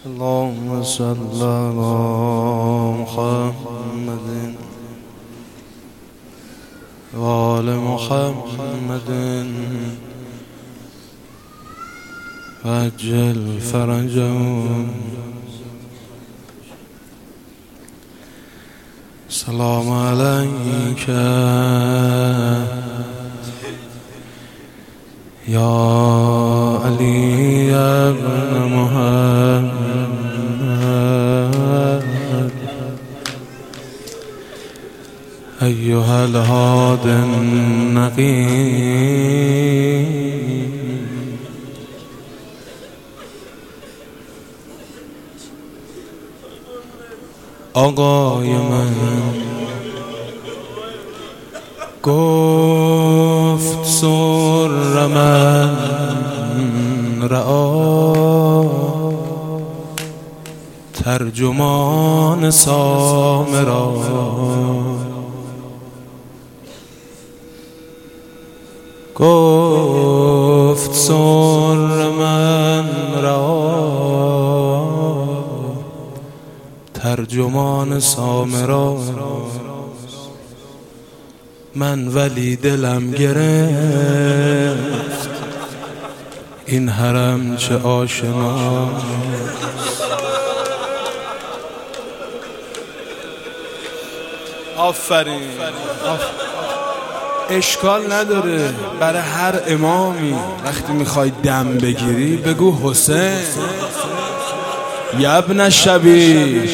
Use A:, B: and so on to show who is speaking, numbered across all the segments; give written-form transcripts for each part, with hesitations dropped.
A: اللهم صل على محمد وآل محمد وعجل فرجهم. السلام عليك يا علي بن محمد أيها الهادي النقي. آقای من گفت سر من رعا، ترجمان سامرا گفت سر من رعا، ترجمان سامرا. من ولی دلم گرفت این حرم چه آشنا. آفرین. اشکال نداره برای هر امامی وقتی میخوای دم بگیری بگو حسین یبن الشبیب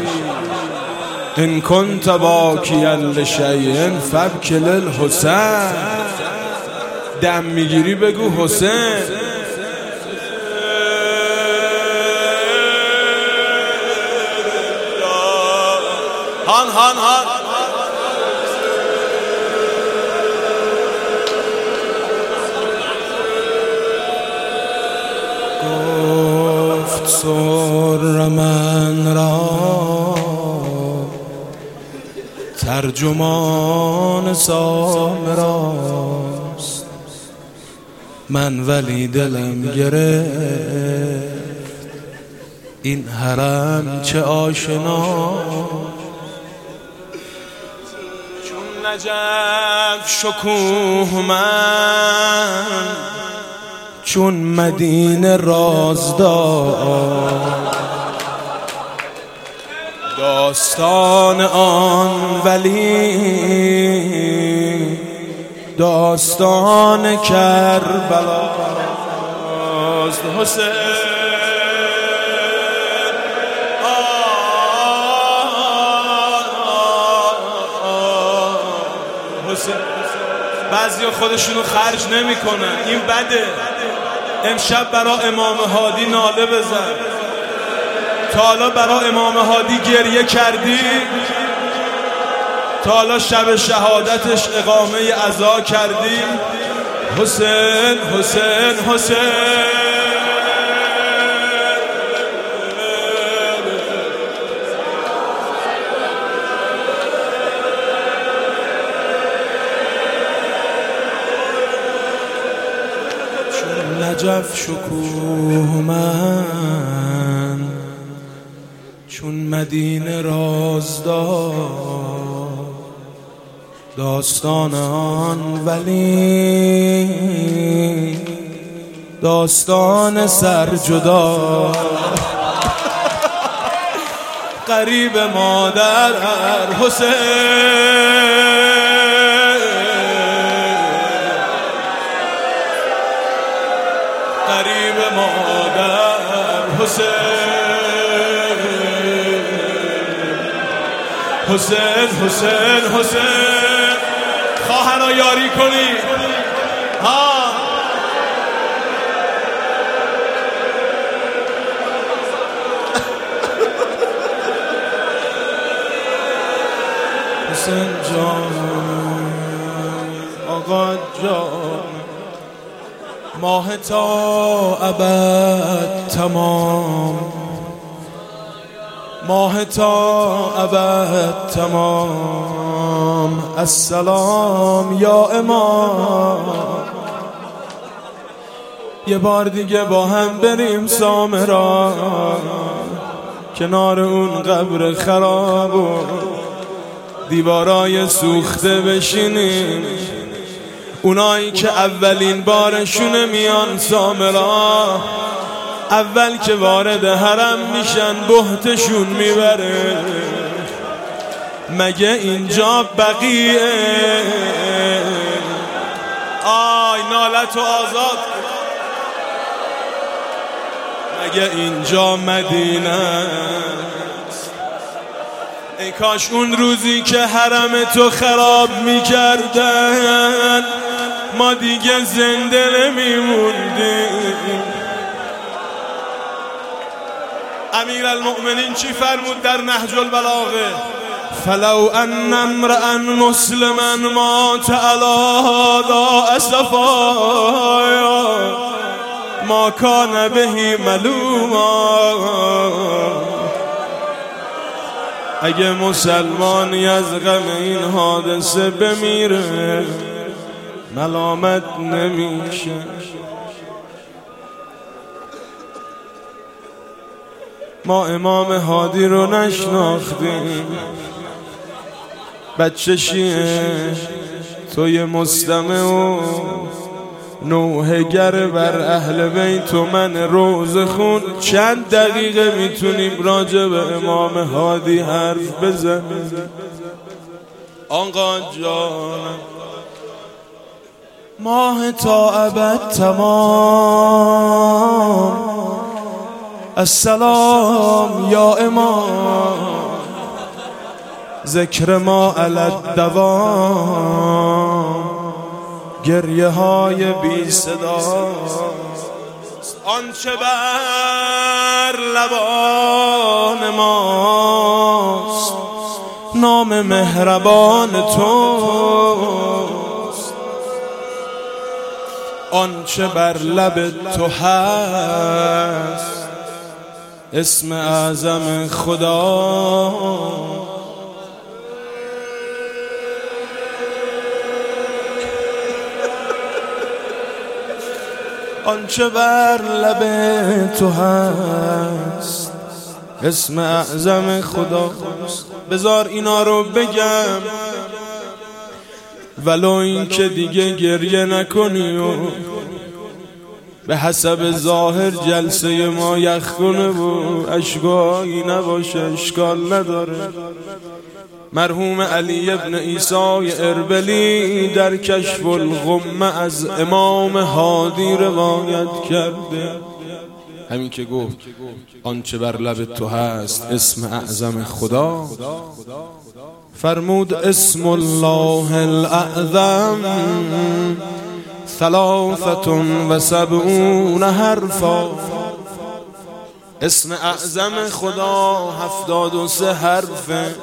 A: ان کنت باکیا لشیء فابکی للحسین. دم میگیری بگو حسین. هان هان هان. گفت سر من را ترجمان سامراست. من ولی دلم گرفت این حرم چه آشنا. چون نجف شکوه من، چون مدینه رازدار، داستان آن ولی داستان کربلاست. حسین حسین. بعضی خودشونو خرج نمی کنن، این بده. امشب برا امام هادی ناله بزن. تا حالا برا امام هادی گریه کردی؟ تا حالا شب شهادتش اقامه عزا کردی؟ حسین حسین حسین. چون نجف شکوه من، چون مدینه رازدار، داستان آن ولی داستان سرجدا. قریب مادر حسین، قریب مادر حسین. حسین حسین حسین. خواهرا یاری کنی ها. حسین جان آقا جان، ماه تا ابد تمام، ماه تا ابد تمام. السلام یا امام. یه بار دیگه با هم بریم سامرا. کنار اون قبر خراب و دیوارای سوخته بشینیم. اونایی که اولین بارشونه میان سامرا، اول که وارد حرم میشن بهتشون میبره. مگه اینجا بقیه؟ آی نالت و آزاد. مگه اینجا مدینه است؟ ای کاش اون روزی که حرم تو خراب میکردن ما دیگه زنده نمیموندیم. امیرالمؤمنین چی فرمود در نهج البلاغه؟ فلو ان امرأ مسلما مات علی هذا اسفایا ما کان بهی ملوما. اگه مسلمانی از غم این حادثه بمیره ملامت نمیشه. ما امام هادی رو نشناختیم. بچه شیعه توی مستمع و نوحه‌گر بر اهل بیت و من روزه خون چند دقیقه میتونیم راجع به امام هادی حرف بزنیم؟ آقا جانم ماه تا ابد تمام السلام یا امام ذکر ما علی الدوام گریه های بی صدا آنچه بر لبان ماست نام مهربان توست. آنچه بر لب تو هست اسم اعظم خدا. آنچه بر لب تو هست اسم اعظم خداست. بذار اینا رو بگم ولو این که دیگه گریه نکنی و به حسب ظاهر جلسه ما یخ کنه و اشکایی نباشه اشکال نداره. مرحوم علی ابن عیسی اربلی در کشف الغمه از امام هادی روایت کرده. همین که گفت آنچه بر لب تو هست اسم اعظم خدا، فرمود اسم الله الاعظم 73 حرفا. اسم اعظم خدا 73 حرفه.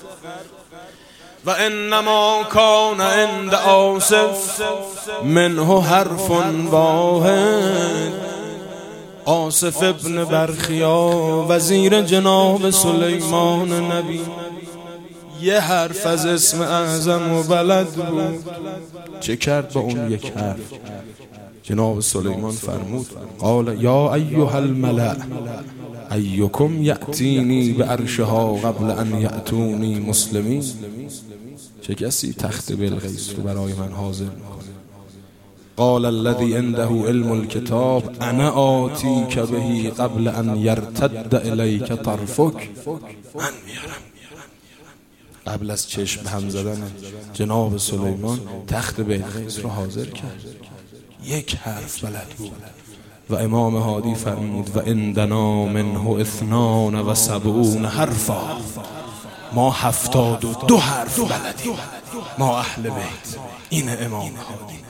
A: و انما کان عند آصف منه حرف واحد. آصف ابن برخیا وزیر جناب سلیمان نبی یه حرف از اسم اعظم و بلد بود. چه کرد با اون یک حرف؟ جناب سلیمان فرمود قال یا ایها الملأ ایکم یأتینی بعرشها قبل ان یأتونی مسلمین. چه کسی تخت بلقیس رو برای من حاضر میکنه؟ قال الذي عنده علم الكتاب انا آتیک بهی قبل ان یرتد الیک طرفک. من میارم. قبل از چشم هم زدن جناب سلیمان تخت بلقیس رو حاضر کرد. یک حرف بلد بود. و امام هادی فرمود و عندنا منه 72 حرفا. ما 72 حرف بلدیم. ما اهل بیت. این امام هادی.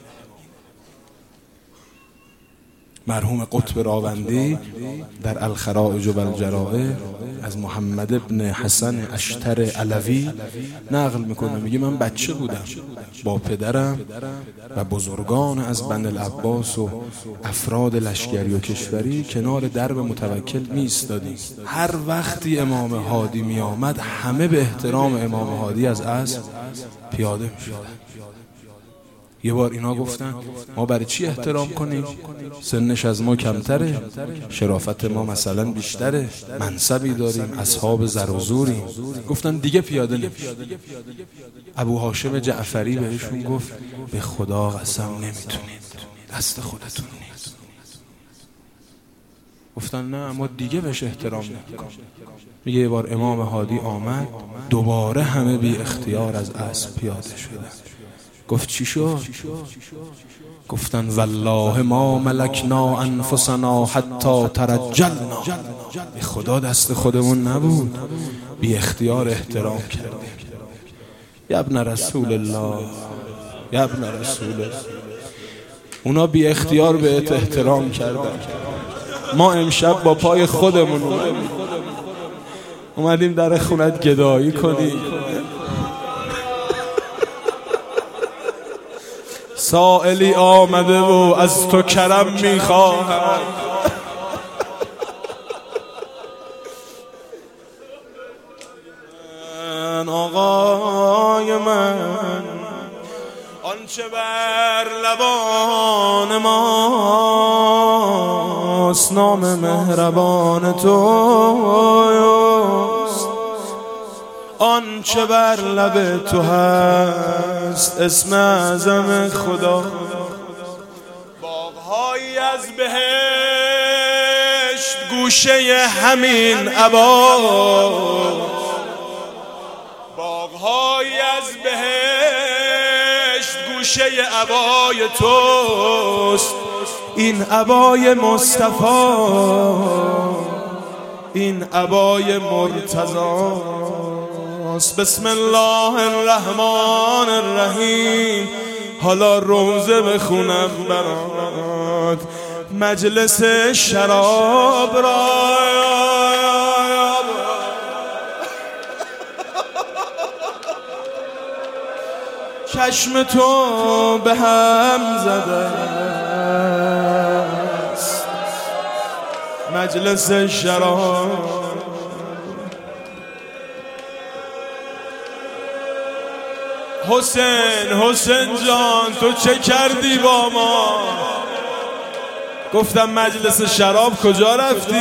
A: مرحوم قطب راوندی در الخرائج و الجرائع از محمد ابن حسن اشتر علوی نقل میکنه. میگه من بچه بودم با پدرم و بزرگان از بن العباس و افراد لشکری و کشوری کنار درب متوکل می ایستادیم. هر وقتی امام هادی می آمد همه به احترام امام هادی از اسب پیاده می شدن. یه بار اینا گفتن ما برای چی احترام کنیم؟ سنش از ما کمتره، شرافت ما مثلا بیشتره، منصبی داریم، اصحاب زر و زوریم. گفتن دیگه پیاده نمیشه. ابو هاشم جعفری بهشون گفت به خدا قسم نمیتونید، دست خودتون نیست. گفتن نه ما دیگه بهش احترام نمیکنیم. میگه یه بار امام هادی آمد، دوباره همه بی اختیار از اسب پیاده شدن. گفت چی شد؟ گفتن والله ما ملکنا انفسنا حتی ترجلنا. به خدا دست خودمون نبود، بی اختیار احترام کردیم. یا ابن رسول الله، یا ابن رسول الله. اونا بی اختیار بهت احترام کردن، ما امشب با پای خودمون اومدیم در خونت گدایی کنیم. سائلی آمده و از تو کرم میخواهد. آقای من آنچه بر لبان ماست نام مهربان توست، آنچه بر لب تو هست اسم اعظم خدا. باغ‌هایی از بهشت گوشه همین عباست، باغ‌هایی از بهشت گوشه عبای توست. این عبای مصطفی، این عبای مرتضی. بسم الله الرحمن الرحیم. حالا روزه بخونم برات، مجلس شراب را چشم تو به هم زده است. مجلس شراب حسین جان تو چه کردی با ما؟ گفتم مجلس شراب کجا رفتی؟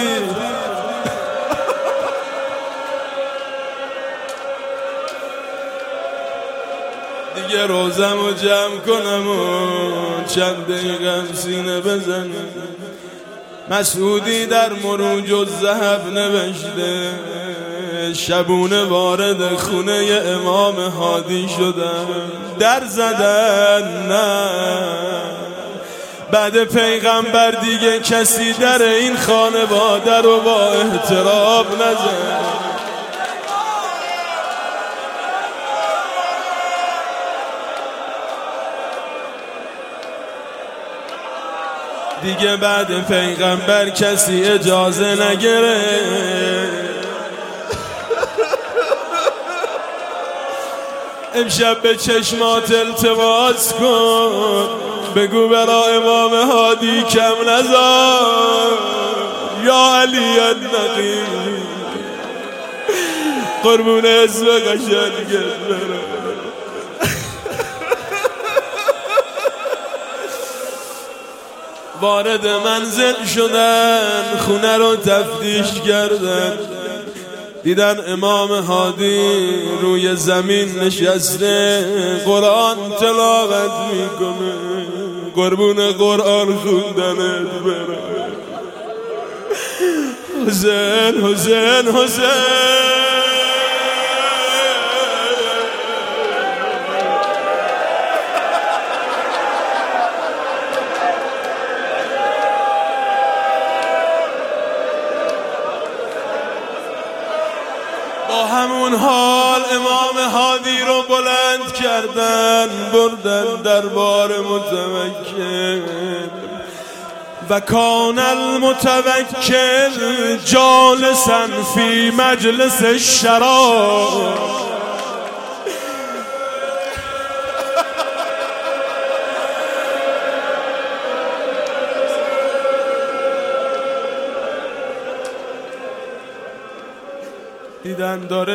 A: دیگه روزم رو جمع کنم و چند دقیقه سینه بزنم. مسعودی در مروج الذهب نوشته شبونه وارد خونه امام هادی شدن، در زدن نه بعد پیغمبر دیگه کسی در این خانواده رو با احترام نزد. دیگه بعد پیغمبر کسی اجازه نگرفت. امشب به چشمات التماس کن، بگو برا امام هادی کم نذار. یا علی النقی قربون اسم قشنگت برم. وارد منزل شدن، خونه رو تفتیش کردن، دیدن امام هادی روی زمین نشسته قرآن تلاوت میکنه. قربون قرآن خوندنت برم. حسین حسین حسین با همون حال امام هادی رو بلند کردن، بردن دربار متوکل. و کان المتوکل جالسا فی مجلس الشراب. دیدن داره